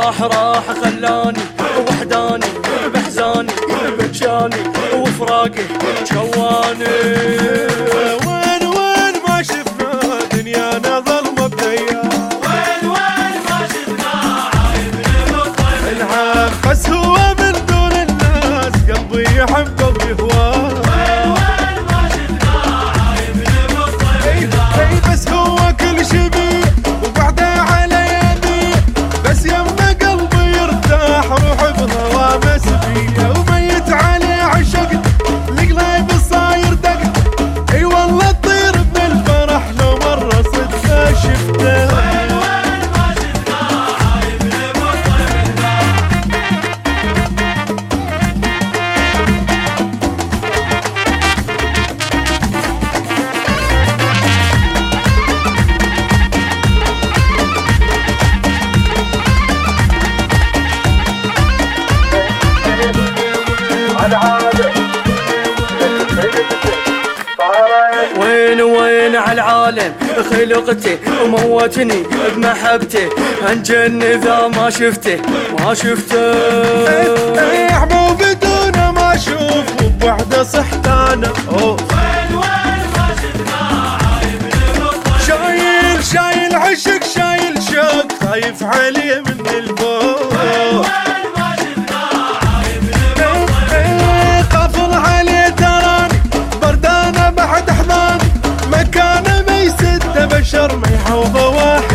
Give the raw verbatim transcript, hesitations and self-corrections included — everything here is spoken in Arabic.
راح راح خلاني وحداني بحزاني بكشاني وفراقي جواني. وين وين ما شفنا دنيانا ظلمة بديان، وين وين ما شفنا عايبنا بالطيب العاب بس هو من دون الناس قلبي يحبه ويهواه. وين وين ما شفنا عايبنا بالطيب اي بس هو كل شبيه وبعده على يدي، بس يما قلبي يرتاح روح بهواه مسبيه، وميت عليه عشق القلب صاير دق. اي والله تطير من الفرح لو مرة صدفة شفته. وين وين ما شفنا عايبنا بالطيب وين وين عالعالم خلقتي وموتني بمحبتي، انجن اذا ما شفته ما شفته. اي حبوب بدونه ما اشوف وبوحده صحت انا. وين وين ما شفنا عايبنا بالطيب شايل شايل عشق شايل شوق خايف عليه من الفوق. وين ما شفنا عايبنا بالطيب قافل عليه تراني بردانه بعد احضان، مكانه ما يسد بشر ما يحوضه واحد.